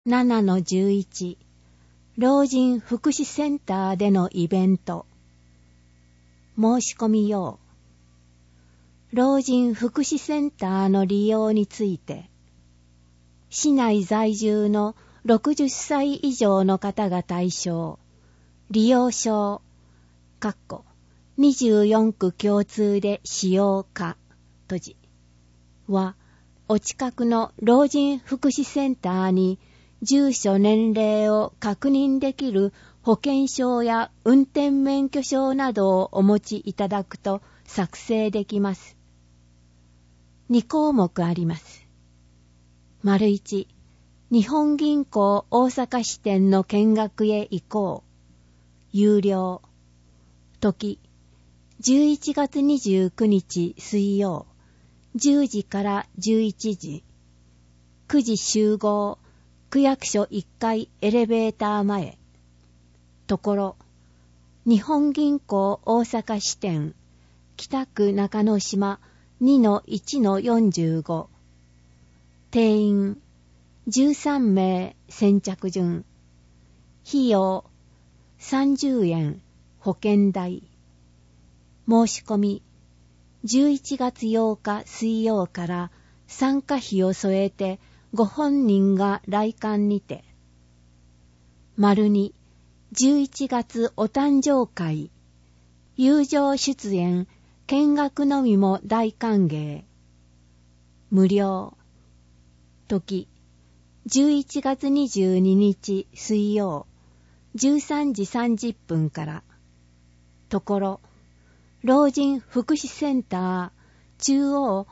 7-11 老人福祉センターでのイベント。申し込み用。老人福祉センターの利用について、市内在住の60歳以上の方が対象、利用証、24区共通で使用可、は、お近くの老人福祉センターに住所年齢を確認できる保険証や運転免許証などをお持ちいただくと作成できます。2項目あります。1、日本銀行大阪支店の見学へ行こう。有料。時、11月29日水曜、10時から11時。9時集合。区役所1階エレベーター前。ところ、日本銀行大阪支店、北区中之島 2-1-45。定員、13名先着順。費用、30円、保険代。申し込み、11月8日水曜から参加費を添えて、ご本人が来館にて。2、11月お誕生会。友情出演、見学のみも大歓迎。無料。時、11月22日水曜、13時30分から。ところ、老人福祉センター、中央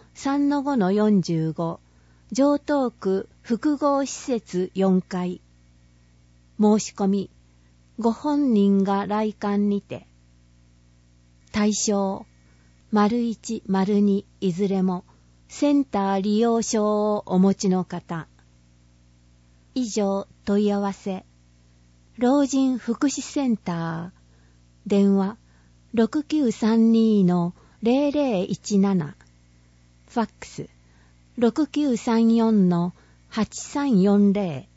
3-5-45、城東区複合施設4階。申し込み、ご本人が来館にて。対象、1、2いずれもセンター利用証をお持ちの方。以上問い合わせ。老人福祉センター。電話 6932-0017。ファックス。6934-8340